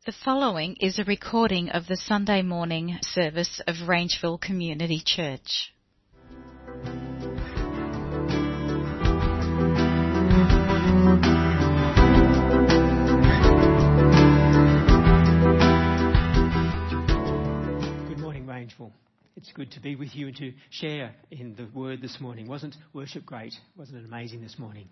The following is a recording of the Sunday morning service of Rangeville Community Church. Good morning, Rangeville. It's good to be with you and to share in the word this morning. Wasn't worship great? Wasn't it amazing this morning?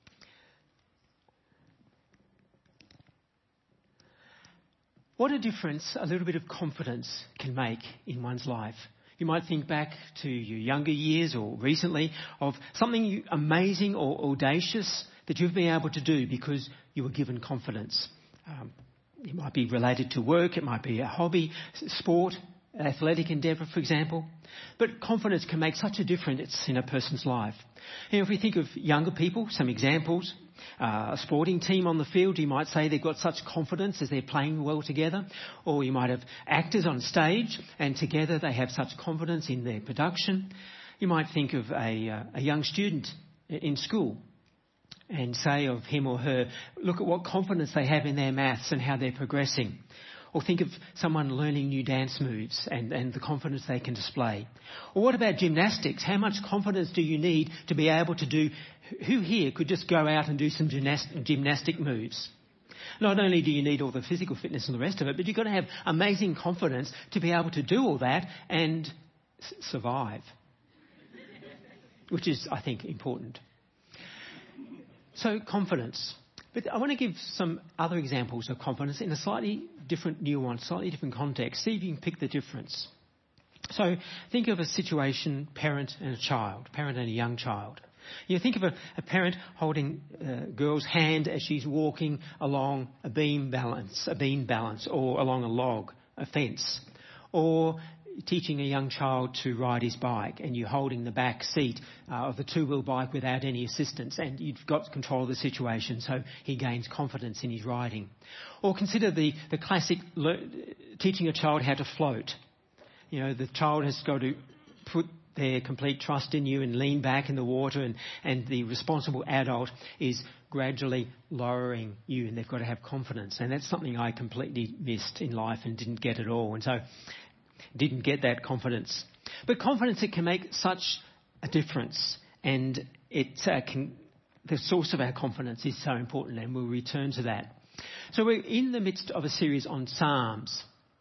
What a difference a little bit of confidence can make in one's life. You might think back to your younger years or recently of something amazing or audacious that you've been able to do because you were given confidence. It might be related to work, it might be a hobby, sport, athletic endeavour, for example. But confidence can make such a difference in a person's life. You know, if we think of younger people, some examples. A sporting team on the field, you might say they've got such confidence as they're playing well together. Or you might have actors on stage and together they have such confidence in their production. You might think of a young student in school and say of him or her, look at what confidence they have in their maths and how they're progressing. Or think of someone learning new dance moves and the confidence they can display. Or what about gymnastics? How much confidence do you need to be able to do? Who here could just go out and do some gymnastic moves? Not only do you need all the physical fitness and the rest of it, but you've got to have amazing confidence to be able to do all that and survive. Which is, I think, important. So, confidence. But I want to give some other examples of confidence in a slightly different nuance, slightly different context. See if you can pick the difference. So think of a situation, parent and a young child. You think of a parent holding a girl's hand as she's walking along a beam balance, or along a log, a fence, or teaching a young child to ride his bike and you're holding the back seat of the two-wheel bike without any assistance and you've got control of the situation so he gains confidence in his riding. Or consider the classic teaching a child how to float. You know, the child has got to put their complete trust in you and lean back in the water and the responsible adult is gradually lowering you and they've got to have confidence. And that's something I completely missed in life and didn't get at all. And so didn't get that confidence. But confidence, it can make such a difference and the source of our confidence is so important and we'll return to that. So we're in the midst of a series on Psalms.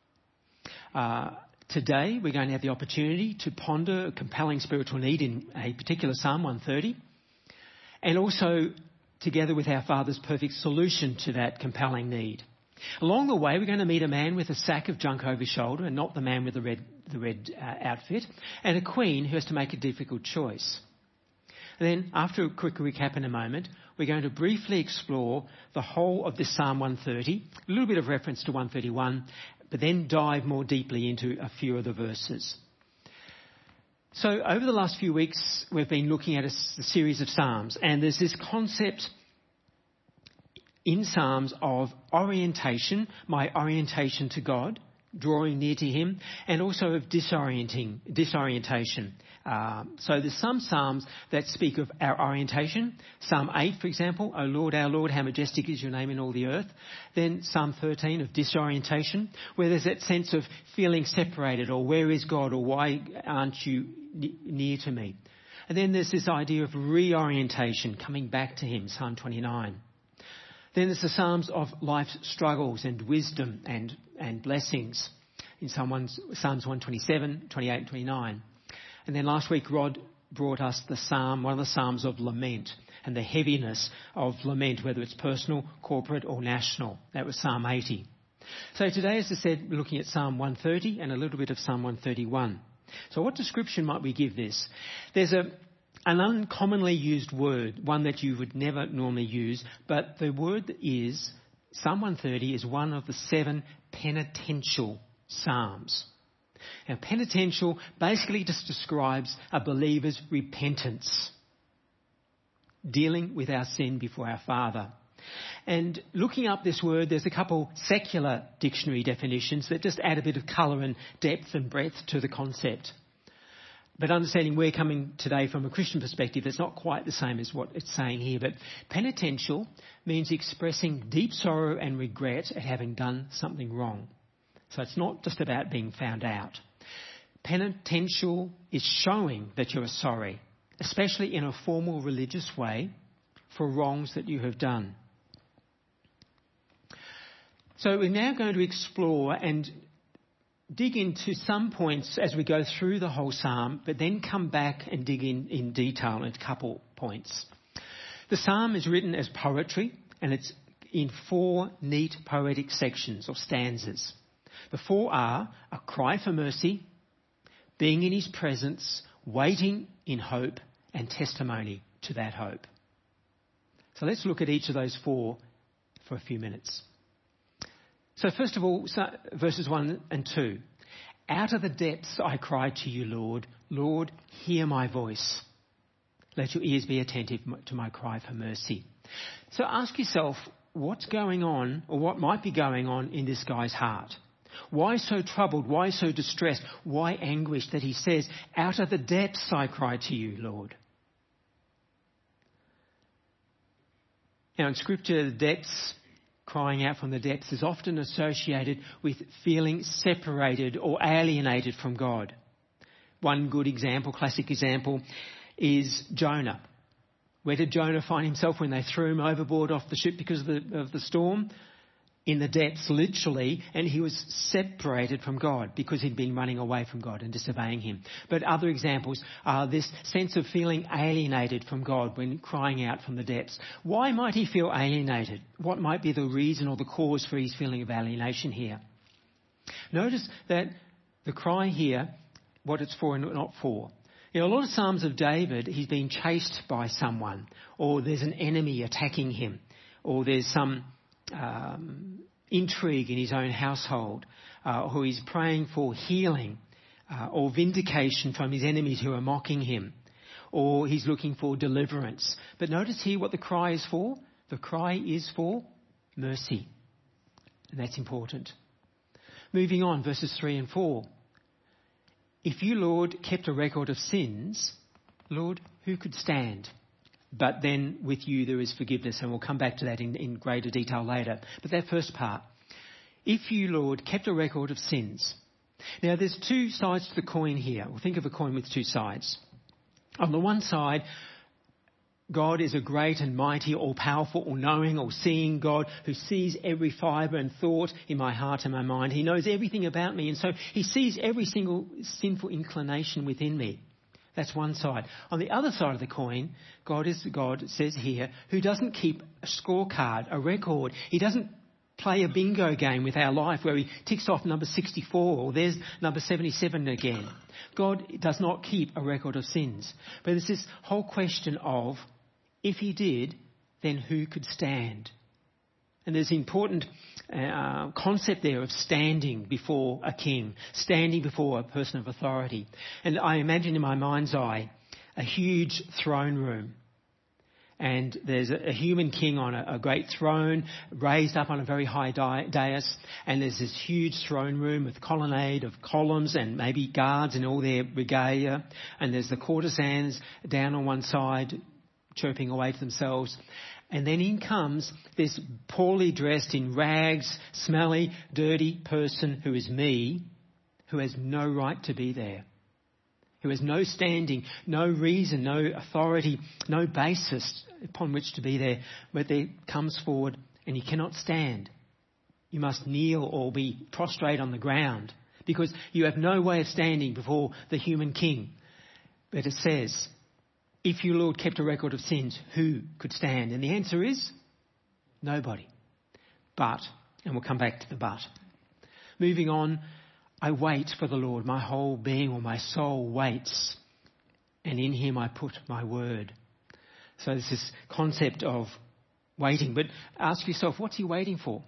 Today we're going to have the opportunity to ponder a compelling spiritual need in a particular Psalm 130 and also together with our Father's perfect solution to that compelling need. Along the way, we're going to meet a man with a sack of junk over his shoulder and not the man with the red outfit, and a queen who has to make a difficult choice. And then, after a quick recap in a moment, we're going to briefly explore the whole of this Psalm 130, a little bit of reference to 131, but then dive more deeply into a few of the verses. So, over the last few weeks, we've been looking at a series of Psalms, and there's this concept in Psalms of orientation, my orientation to God, drawing near to Him, and also of disorientation. So there's some Psalms that speak of our orientation. Psalm 8, for example, O Lord, our Lord, how majestic is your name in all the earth. Then Psalm 13 of disorientation, where there's that sense of feeling separated, or where is God, or why aren't you near to me? And then there's this idea of reorientation, coming back to Him, Psalm 29. Then there's the Psalms of life's struggles and wisdom and blessings in Psalms 127, 28 and 29. And then last week Rod brought us one of the Psalms of lament and the heaviness of lament, whether it's personal, corporate or national. That was Psalm 80. So today, as I said, we're looking at Psalm 130 and a little bit of Psalm 131. So what description might we give this? There's an uncommonly used word, one that you would never normally use, but the word is, Psalm 130 is one of the 7 penitential psalms. Now, penitential basically just describes a believer's repentance, dealing with our sin before our Father. And looking up this word, there's a couple secular dictionary definitions that just add a bit of colour and depth and breadth to the concept. But understanding we're coming today from a Christian perspective, it's not quite the same as what it's saying here. But penitential means expressing deep sorrow and regret at having done something wrong. So it's not just about being found out. Penitential is showing that you are sorry, especially in a formal religious way, for wrongs that you have done. So we're now going to explore and dig into some points as we go through the whole psalm, but then come back and dig in detail at a couple points. The psalm is written as poetry, and it's in 4 neat poetic sections or stanzas. The 4 are a cry for mercy, being in his presence, waiting in hope, and testimony to that hope. So let's look at each of those 4 for a few minutes. So first of all, verses 1 and 2. Out of the depths I cry to you, Lord. Lord, hear my voice. Let your ears be attentive to my cry for mercy. So ask yourself, what's going on, or what might be going on in this guy's heart? Why so troubled? Why so distressed? Why anguish that he says, out of the depths I cry to you, Lord? Now in Scripture, the depths, crying out from the depths, is often associated with feeling separated or alienated from God. One good example, classic example, is Jonah. Where did Jonah find himself when they threw him overboard off the ship because of the storm? In the depths, literally, and he was separated from God because he'd been running away from God and disobeying him. But other examples are this sense of feeling alienated from God when crying out from the depths. Why might he feel alienated? What might be the reason or the cause for his feeling of alienation here? Notice that the cry here, what it's for and not for. In a lot of Psalms of David, he's being chased by someone, or there's an enemy attacking him, or there's some intrigue in his own household, who he's praying for healing or vindication from his enemies who are mocking him, or he's looking for deliverance. But notice here what the cry is for. The cry is for mercy, and that's important. Moving on, verses 3 and 4. If you, Lord, kept a record of sins, Lord, who could stand? But then with you there is forgiveness, and we'll come back to that in greater detail later. But that first part, if you, Lord, kept a record of sins. Now there's 2 sides to the coin here. We'll think of a coin with 2 sides. On the one side, God is a great and mighty, all-powerful, all-knowing, all-seeing God who sees every fibre and thought in my heart and my mind. He knows everything about me, and so he sees every single sinful inclination within me. That's one side. On the other side of the coin, God is the God, it says here, who doesn't keep a scorecard, a record. He doesn't play a bingo game with our life where he ticks off number 64 or there's number 77 again. God does not keep a record of sins. But there's this whole question of, if he did, then who could stand? And there's an important concept there of standing before a king, standing before a person of authority. And I imagine in my mind's eye a huge throne room. And there's a human king on a great throne, raised up on a very high dais. And there's this huge throne room with colonnade of columns and maybe guards in all their regalia. And there's the courtesans down on one side, chirping away to themselves. And then in comes this poorly dressed, in rags, smelly, dirty person who is me, who has no right to be there, who has no standing, no reason, no authority, no basis upon which to be there. But there comes forward and he cannot stand. You must kneel or be prostrate on the ground because you have no way of standing before the human king. But it says, if you, Lord, kept a record of sins, who could stand? And the answer is nobody. But, and we'll come back to the but. Moving on, I wait for the Lord. My whole being or my soul waits. And in him I put my word. So there's this concept of waiting. But ask yourself, what's he waiting for?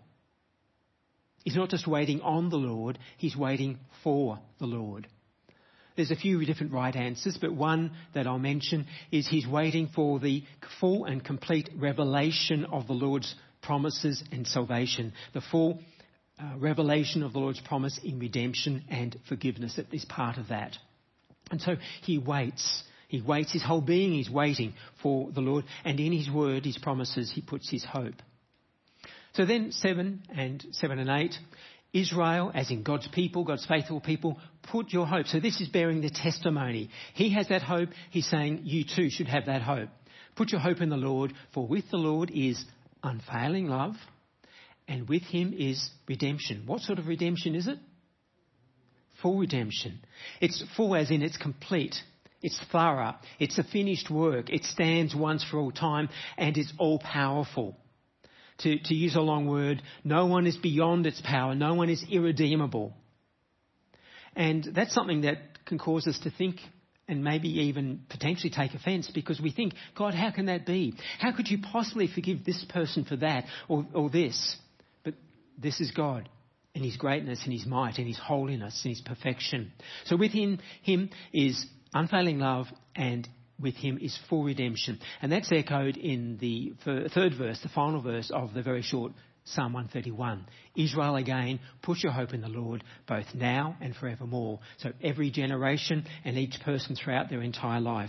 He's not just waiting on the Lord, he's waiting for the Lord. There's a few different right answers, but one that I'll mention is he's waiting for the full and complete revelation of the Lord's promises and salvation. The full revelation of the Lord's promise in redemption and forgiveness. That is part of that. And so he waits. He waits. His whole being is waiting for the Lord. And in his word, his promises, he puts his hope. So then 7 and 8, Israel, as in God's people, God's faithful people, put your hope. So this is bearing the testimony. He has that hope. He's saying you too should have that hope. Put your hope in the Lord, for with the Lord is unfailing love, and with him is redemption. What sort of redemption is it? Full redemption. It's full as in it's complete. It's thorough. It's a finished work. It stands once for all time, and it's all powerful. To use a long word, no one is beyond its power. No one is irredeemable. And that's something that can cause us to think and maybe even potentially take offence, because we think, God, how can that be? How could you possibly forgive this person for that or this? But this is God and his greatness and his might and his holiness and his perfection. So within him is unfailing love, and with him is full redemption. And that's echoed in the third verse, the final verse of the very short Psalm 131. Israel again, put your hope in the Lord, both now and forevermore. So every generation and each person throughout their entire life.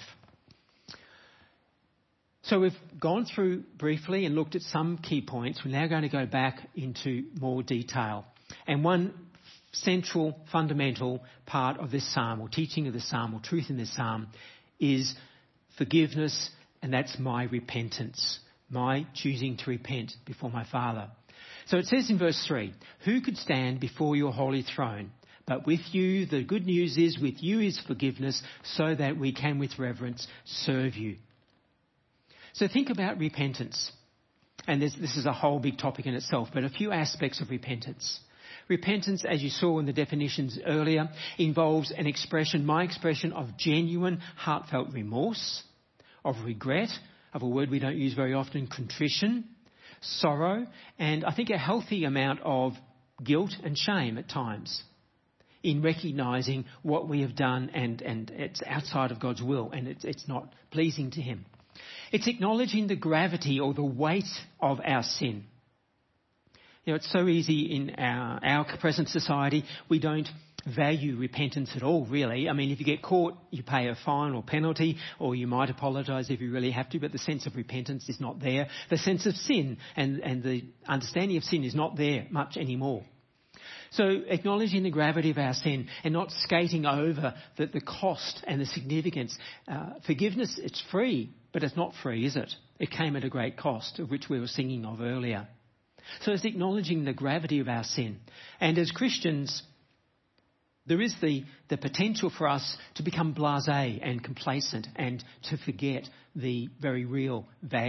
So we've gone through briefly and looked at some key points. We're now going to go back into more detail. And one central, fundamental part of this psalm, or teaching of this psalm, or truth in this psalm, is forgiveness, and that's my repentance, my choosing to repent before my Father. So it says in verse 3, who could stand before your holy throne? But with you, the good news is, with you is forgiveness, so that we can with reverence serve you. So think about repentance. And this is a whole big topic in itself, but a few aspects of repentance. Repentance, as you saw in the definitions earlier, involves an expression, my expression of genuine, heartfelt remorse, of regret, of a word we don't use very often, contrition, sorrow, and I think a healthy amount of guilt and shame at times in recognising what we have done and it's outside of God's will and it's not pleasing to him. It's acknowledging the gravity or the weight of our sin. You know, it's so easy in our present society. We don't value repentance at all, really. I mean, if you get caught, you pay a fine or penalty, or you might apologise if you really have to, but the sense of repentance is not there. The sense of sin and the understanding of sin is not there much anymore. So acknowledging the gravity of our sin and not skating over the cost and the significance. Forgiveness, it's free, but it's not free, is it? It came at a great cost, of which we were singing of earlier. So it's acknowledging the gravity of our sin. And as Christians, there is the potential for us to become blasé and complacent and to forget the very real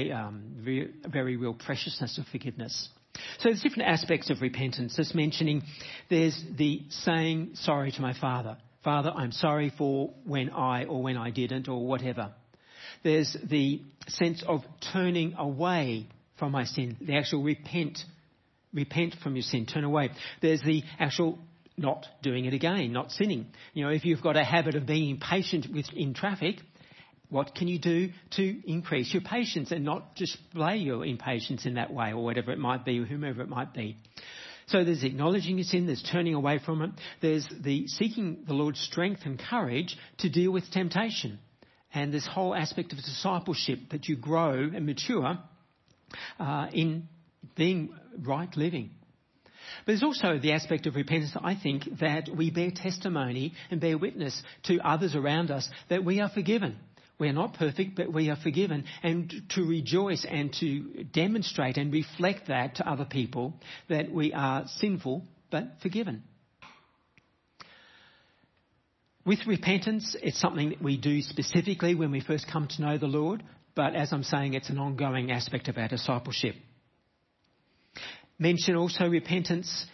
preciousness of forgiveness. So there's different aspects of repentance. Just mentioning, there's the saying sorry to my Father. Father, I'm sorry for when I didn't or whatever. There's the sense of turning away from my sin, the actual repent from your sin, turn away. There's the actual not doing it again, not sinning. You know, if you've got a habit of being impatient in traffic, what can you do to increase your patience and not display your impatience in that way, or whatever it might be, or whomever it might be? So there's acknowledging your sin, there's turning away from it, there's the seeking the Lord's strength and courage to deal with temptation. And this whole aspect of discipleship, that you grow and mature in being right living. But there's also the aspect of repentance, I think, that we bear testimony and bear witness to others around us that we are forgiven. We are not perfect, but we are forgiven, and to rejoice and to demonstrate and reflect that to other people, that we are sinful but forgiven. With repentance, it's something that we do specifically when we first come to know the Lord, but as I'm saying, it's an ongoing aspect of our discipleship. Mention also repentance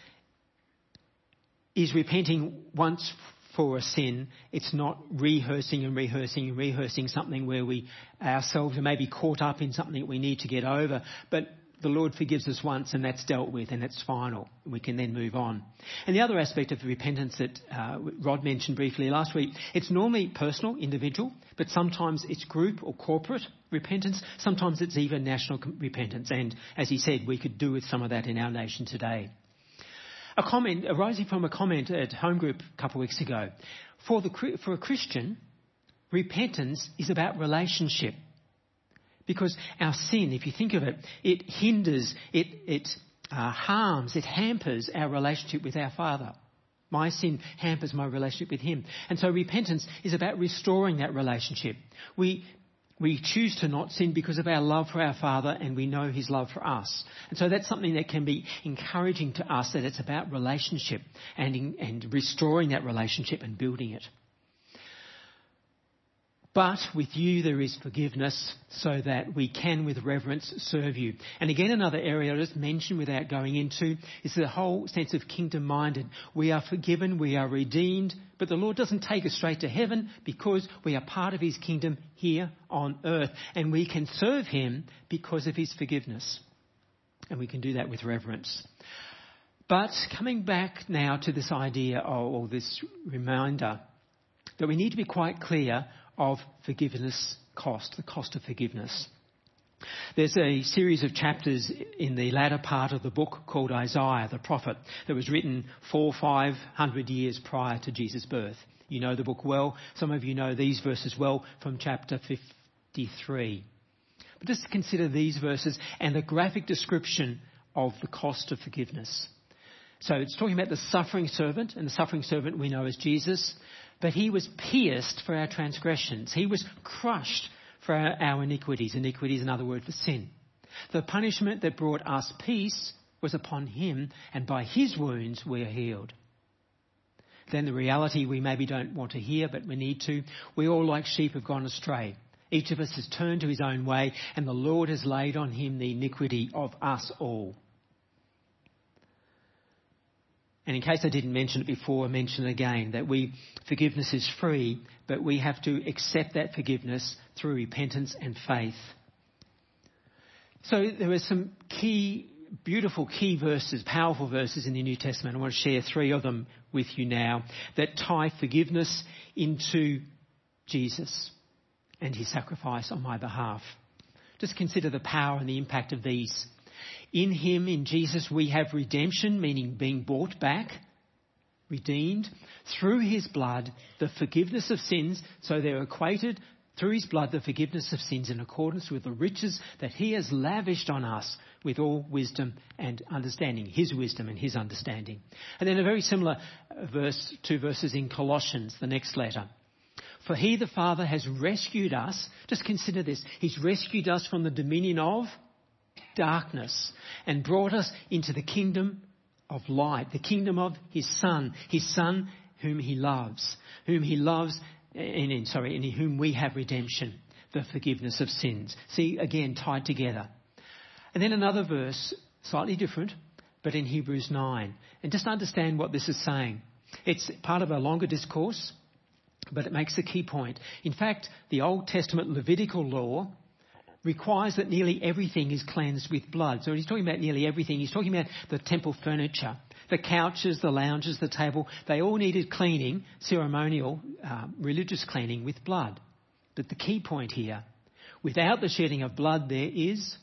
is repenting once for a sin. It's not rehearsing something where we ourselves are maybe caught up in something that we need to get over, but the Lord forgives us once and that's dealt with and it's final. We can then move on. And the other aspect of the repentance that Rod mentioned briefly last week, it's normally personal, individual, but sometimes it's group or corporate repentance. Sometimes it's even national repentance. And as he said, we could do with some of that in our nation today. A comment arising from a comment at home group a couple of weeks ago. For a Christian, repentance is about relationship. Because our sin, if you think of it, it hinders, it harms, it hampers our relationship with our Father. My sin hampers my relationship with Him. And so repentance is about restoring that relationship. We choose to not sin because of our love for our Father, and we know His love for us. And so that's something that can be encouraging to us, that it's about relationship and restoring that relationship and building it. But with you there is forgiveness, so that we can with reverence serve you. And again, another area I'll just mention without going into is the whole sense of kingdom-minded. We are forgiven, we are redeemed, but the Lord doesn't take us straight to heaven because we are part of His kingdom here on earth. And we can serve Him because of His forgiveness. And we can do that with reverence. But coming back now to this idea or this reminder that we need to be quite clear of forgiveness cost, the cost of forgiveness. There's a series of chapters in the latter part of the book called Isaiah, the prophet, that was written 400-500 years prior to Jesus' birth. You know the book well. Some of you know these verses well from chapter 53. But just consider these verses and the graphic description of the cost of forgiveness. So it's talking about the suffering servant, and the suffering servant we know as Jesus. But He was pierced for our transgressions. He was crushed for our iniquities. Iniquity is another word for sin. The punishment that brought us peace was upon Him, and by His wounds we are healed. Then the reality we maybe don't want to hear, but we need to. We all like sheep have gone astray. Each of us has turned to his own way, and the Lord has laid on Him the iniquity of us all. And in case I didn't mention it before, I mention it again, that forgiveness is free, but we have to accept that forgiveness through repentance and faith. So there are some beautiful key verses, powerful verses in the New Testament. I want to share 3 of them with you now that tie forgiveness into Jesus and His sacrifice on my behalf. Just consider the power and the impact of these. In Him, in Jesus, we have redemption, meaning being bought back, redeemed, through His blood, the forgiveness of sins. So they're equated through His blood, the forgiveness of sins in accordance with the riches that He has lavished on us with all wisdom and understanding, His wisdom and His understanding. And then a very similar verse, 2 verses in Colossians, the next letter. For He, the Father, has rescued us. Just consider this. He's rescued us from the dominion of darkness and brought us into the kingdom of light, the kingdom of His Son whom He loves, in whom we have redemption, the forgiveness of sins. See, again, tied together. And then another verse, slightly different, but in Hebrews 9. And just understand what this is saying. It's part of a longer discourse, but it makes a key point. In fact, the Old Testament Levitical law requires that nearly everything is cleansed with blood. So he's talking about nearly everything. He's talking about the temple furniture, the couches, the lounges, the table. They all needed cleaning, ceremonial, religious cleaning with blood. But the key point here, without the shedding of blood there is...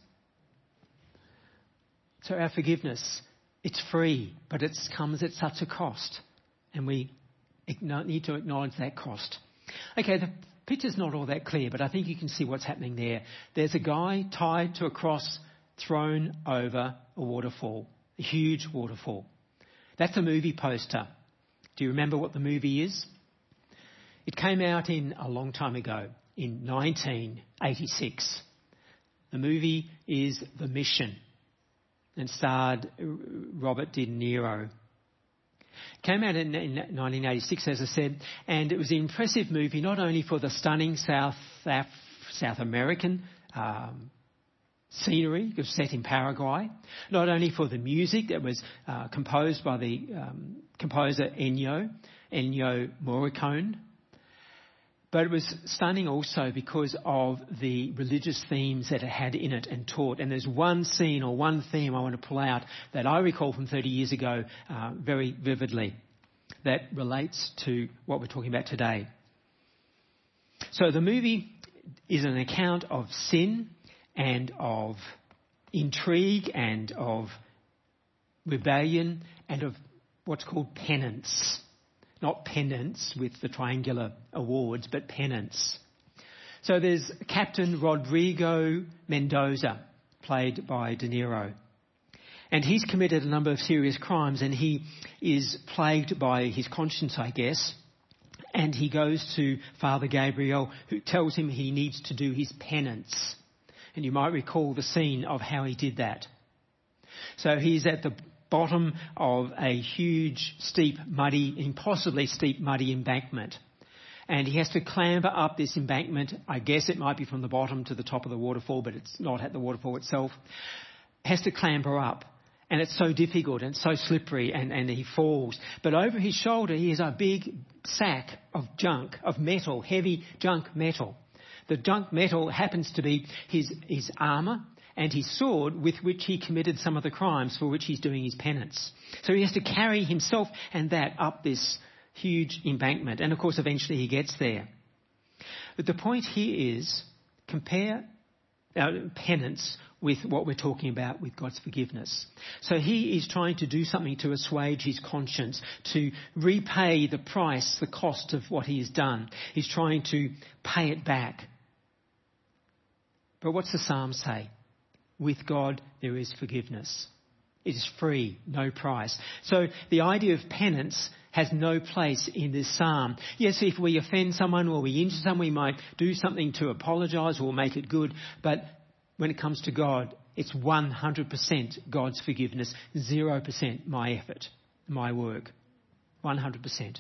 So our forgiveness, it's free, but it comes at such a cost. And we need to acknowledge that cost. Okay, the picture's not all that clear, but I think you can see what's happening there. There's a guy tied to a cross, thrown over a waterfall, a huge waterfall. That's a movie poster. Do you remember what the movie is? It came out a long time ago, in 1986. The movie is The Mission and starred Robert De Niro. It came out in 1986, as I said, and it was an impressive movie, not only for the stunning South American scenery, it was set in Paraguay, not only for the music that was composed by the composer Ennio Morricone, but it was stunning also because of the religious themes that it had in it and taught. And there's one scene or one theme I want to pull out that I recall from 30 years ago very vividly that relates to what we're talking about today. So the movie is an account of sin and of intrigue and of rebellion and of what's called penance. Not penance with the triangular awards, but penance. So there's Captain Rodrigo Mendoza, played by De Niro. And he's committed a number of serious crimes, and he is plagued by his conscience, I guess. And he goes to Father Gabriel, who tells him he needs to do his penance. And you might recall the scene of how he did that. So he's at the bottom of a huge, steep, muddy, impossibly steep, muddy embankment. And he has to clamber up this embankment. I guess it might be from the bottom to the top of the waterfall, but it's not at the waterfall itself. Has to clamber up. And it's so difficult and so slippery, and he falls. But over his shoulder he has a big sack of junk, of metal, heavy junk metal. The junk metal happens to be his armour and his sword, with which he committed some of the crimes for which he's doing his penance. So he has to carry himself and that up this huge embankment. And of course, eventually he gets there. But the point here is, compare penance with what we're talking about with God's forgiveness. So he is trying to do something to assuage his conscience, to repay the price, the cost of what he has done. He's trying to pay it back. But what's the psalm say? With God there is forgiveness. It is free, no price. So the idea of penance has no place in this psalm. Yes, if we offend someone or we injure someone, we might do something to apologise or make it good. But when it comes to God, it's 100% God's forgiveness, 0% my effort, my work. 100%.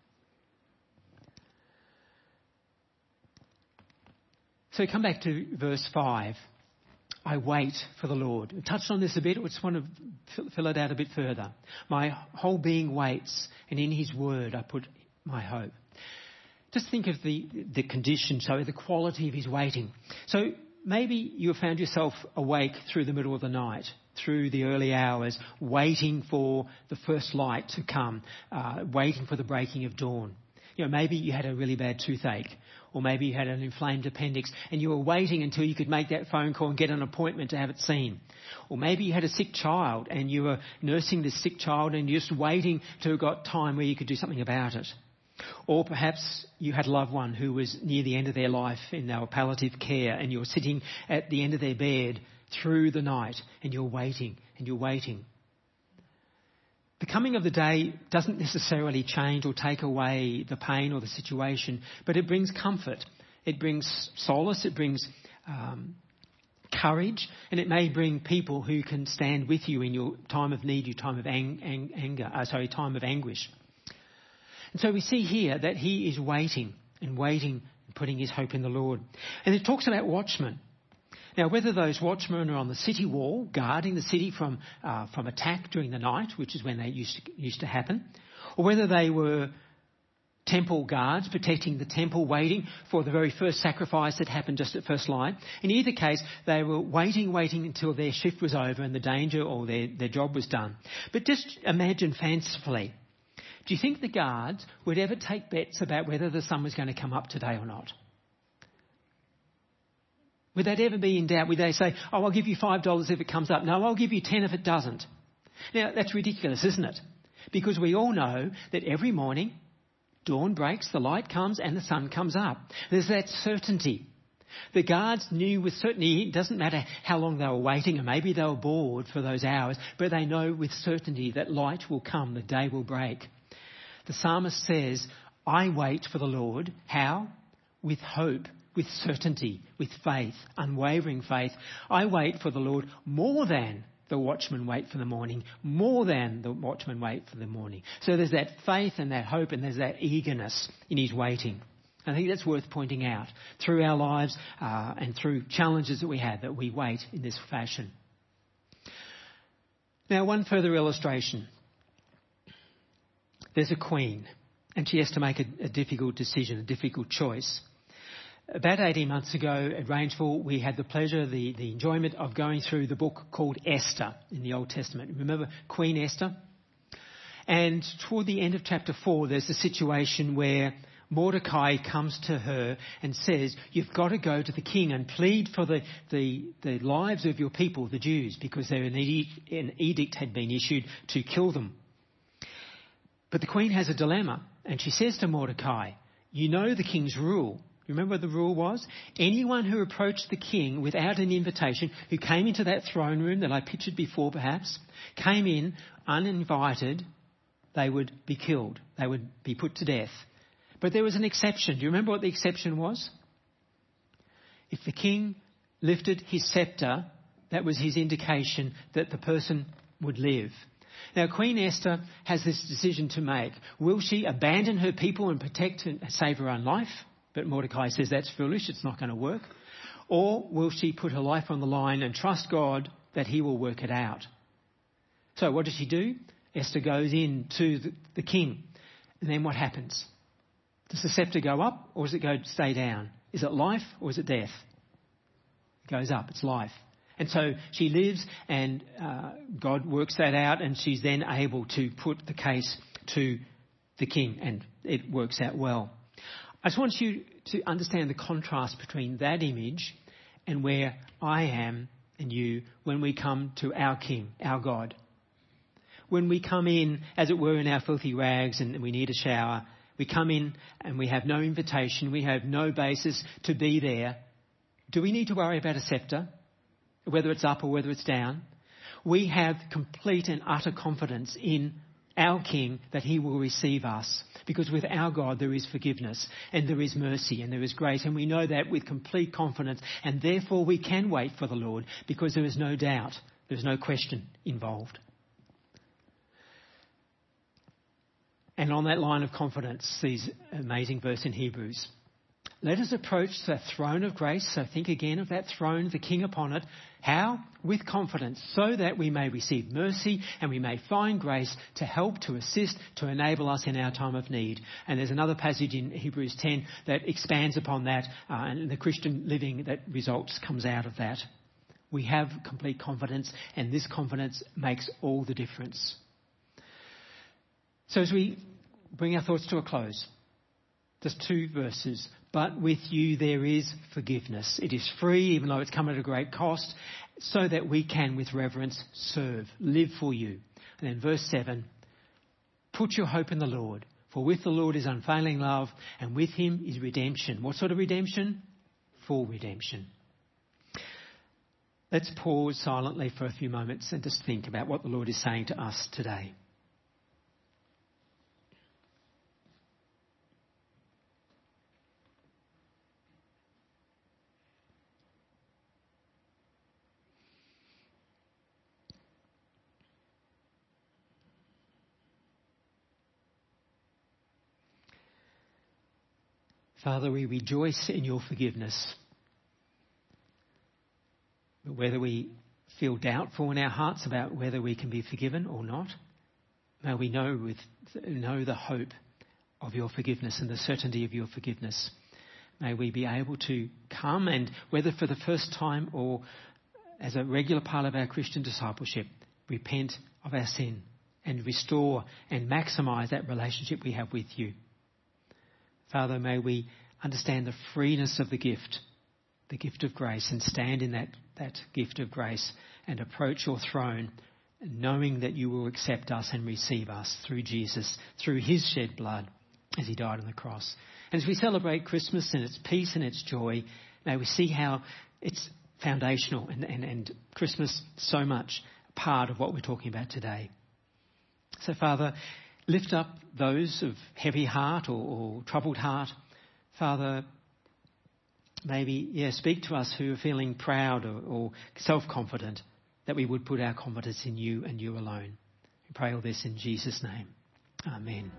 So come back to verse 5. I wait for the Lord. We touched on this a bit. I just want to fill it out a bit further. My whole being waits, and in his word I put my hope. Just think of the condition, so the quality of his waiting. So maybe you have found yourself awake through the middle of the night, through the early hours, waiting for the first light to come, waiting for the breaking of dawn. You know, maybe you had a really bad toothache, or maybe you had an inflamed appendix and you were waiting until you could make that phone call and get an appointment to have it seen. Or maybe you had a sick child and you were nursing this sick child and you're just waiting till you got time where you could do something about it. Or perhaps you had a loved one who was near the end of their life in our palliative care, and you're sitting at the end of their bed through the night and you're waiting and you're waiting. The coming of the day doesn't necessarily change or take away the pain or the situation, but it brings comfort. It brings solace. It brings courage, and it may bring people who can stand with you in your time of need, your time of time of anguish. And so we see here that he is waiting and putting his hope in the Lord. And it talks about watchmen. Now, whether those watchmen are on the city wall, guarding the city from attack during the night, which is when they used to happen, or whether they were temple guards protecting the temple, waiting for the very first sacrifice that happened just at first light. In either case, they were waiting until their shift was over and the danger or their job was done. But just imagine fancifully, do you think the guards would ever take bets about whether the sun was going to come up today or not? Would that ever be in doubt? Would they say, oh, I'll give you $5 if it comes up. No, I'll give you 10 if it doesn't. Now, that's ridiculous, isn't it? Because we all know that every morning, dawn breaks, the light comes and the sun comes up. There's that certainty. The guards knew with certainty, it doesn't matter how long they were waiting, and maybe they were bored for those hours, but they know with certainty that light will come, the day will break. The psalmist says, I wait for the Lord. How? With hope, with certainty, with faith, unwavering faith. I wait for the Lord more than the watchmen wait for the morning, more than the watchmen wait for the morning. So there's that faith and that hope, and there's that eagerness in his waiting. I think that's worth pointing out through our lives and through challenges that we have, that we wait in this fashion. Now, one further illustration. There's a queen, and she has to make a difficult decision, a difficult choice. About 18 months ago at Rangeville, we had the pleasure, the enjoyment of going through the book called Esther in the Old Testament. Remember Queen Esther? And toward the end of chapter 4, there's a situation where Mordecai comes to her and says, you've got to go to the king and plead for the lives of your people, the Jews, because an edict had been issued to kill them. But the queen has a dilemma, and she says to Mordecai, you know the king's rule. You remember what the rule was? Anyone who approached the king without an invitation, who came into that throne room that I pictured before perhaps, came in uninvited, they would be killed. They would be put to death. But there was an exception. Do you remember what the exception was? If the king lifted his scepter, that was his indication that the person would live. Now, Queen Esther has this decision to make. Will she abandon her people and protect and save her own life? But Mordecai says that's foolish, it's not going to work. Or will she put her life on the line and trust God that he will work it out? So what does she do? Esther goes in to the king. And then what happens? Does the scepter go up or does it stay down? Is it life or is it death? It goes up, it's life. And so she lives and God works that out and she's then able to put the case to the king and it works out well. I just want you to understand the contrast between that image and where I am and you when we come to our King, our God. When we come in, as it were, in our filthy rags and we need a shower, we come in and we have no invitation, we have no basis to be there. Do we need to worry about a scepter, whether it's up or whether it's down? We have complete and utter confidence in our King that he will receive us. Because with our God there is forgiveness and there is mercy and there is grace. And we know that with complete confidence. And therefore we can wait for the Lord because there is no doubt, there's no question involved. And on that line of confidence, these amazing verse in Hebrews. Let us approach the throne of grace. So think again of that throne, the King upon it. How? With confidence, so that we may receive mercy and we may find grace to help, to assist, to enable us in our time of need. And there's another passage in Hebrews 10 that expands upon that and the Christian living that comes out of that. We have complete confidence and this confidence makes all the difference. So as we bring our thoughts to a close, just 2 verses. But with you there is forgiveness. It is free, even though it's come at a great cost, so that we can with reverence serve, live for you. And then verse 7, put your hope in the Lord, for with the Lord is unfailing love, and with him is redemption. What sort of redemption? Full redemption. Let's pause silently for a few moments and just think about what the Lord is saying to us today. Father, we rejoice in your forgiveness. But whether we feel doubtful in our hearts about whether we can be forgiven or not, may we know the hope of your forgiveness and the certainty of your forgiveness. May we be able to come and, whether for the first time or as a regular part of our Christian discipleship, repent of our sin and restore and maximise that relationship we have with you. Father, may we understand the freeness of the gift of grace, and stand in that gift of grace and approach your throne, knowing that you will accept us and receive us through Jesus, through his shed blood as he died on the cross. And as we celebrate Christmas and its peace and its joy, may we see how it's foundational and Christmas so much a part of what we're talking about today. So, Father, lift up those of heavy heart or troubled heart. Father, maybe, speak to us who are feeling proud or self-confident, that we would put our confidence in you and you alone. We pray all this in Jesus' name. Amen.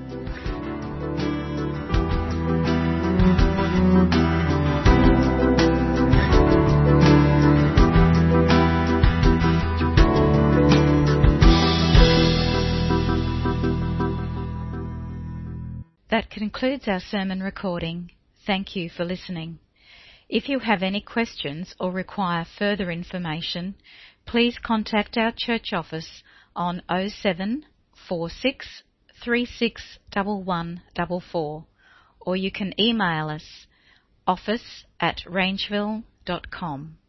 That concludes our sermon recording. Thank you for listening. If you have any questions or require further information, please contact our church office on 07 46 36 1144, or you can email us office@rangeville.com.